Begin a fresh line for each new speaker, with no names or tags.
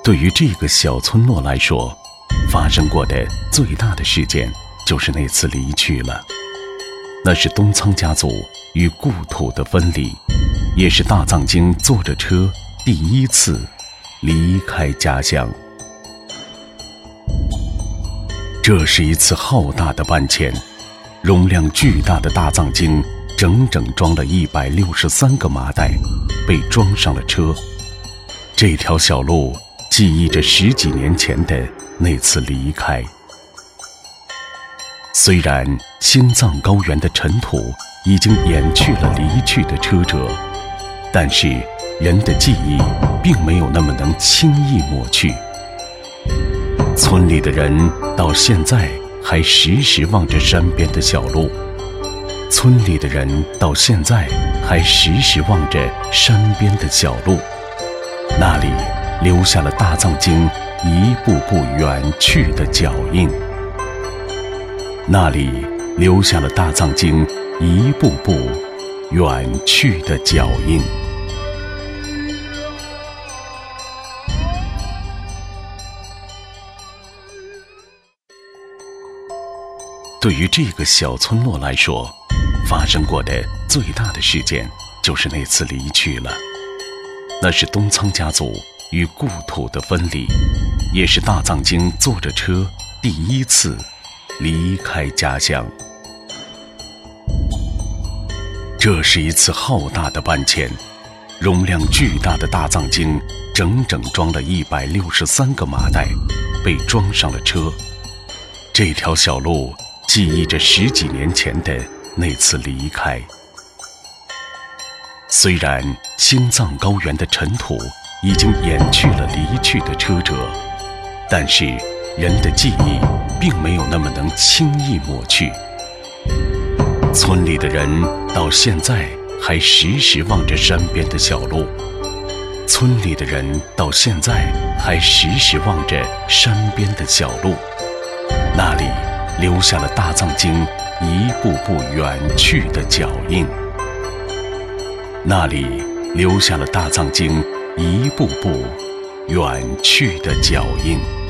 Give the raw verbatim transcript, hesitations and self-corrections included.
对于这个小村落来说，发生过的最大的事件就是那次离去了。那是东仓家族与故土的分离，也是大藏经坐着车第一次离开家乡。这是一次浩大的搬迁，容量巨大的大藏经整整装了一百六十三个麻袋，被装上了车。这条小路记忆着十几年前的那次离开。虽然青藏高原的尘土已经掩去了离去的车辙，但是人的记忆并没有那么能轻易抹去。村里的人到现在还时时望着山边的小路，村里的人到现在还时时望着山边的小路，那里留下了大藏经一步步远去的脚印，那里留下了大藏经一步步远去的脚印。对于这个小村落来说，发生过的最大的事件就是那次离去了。那是东仓家族与故土的分离，也是大藏经坐着车第一次离开家乡。这是一次浩大的搬迁，容量巨大的大藏经整整装了一百六十三个麻袋，被装上了车。这条小路记忆着十几年前的那次离开。虽然青藏高原的尘土已经掩去了离去的车辙，但是人的记忆并没有那么能轻易抹去。村里的人到现在还时时望着山边的小路，村里的人到现在还时时望着山边的小路，那里留下了大藏经一步步远去的脚印，那里留下了大藏经一步步远去的脚印。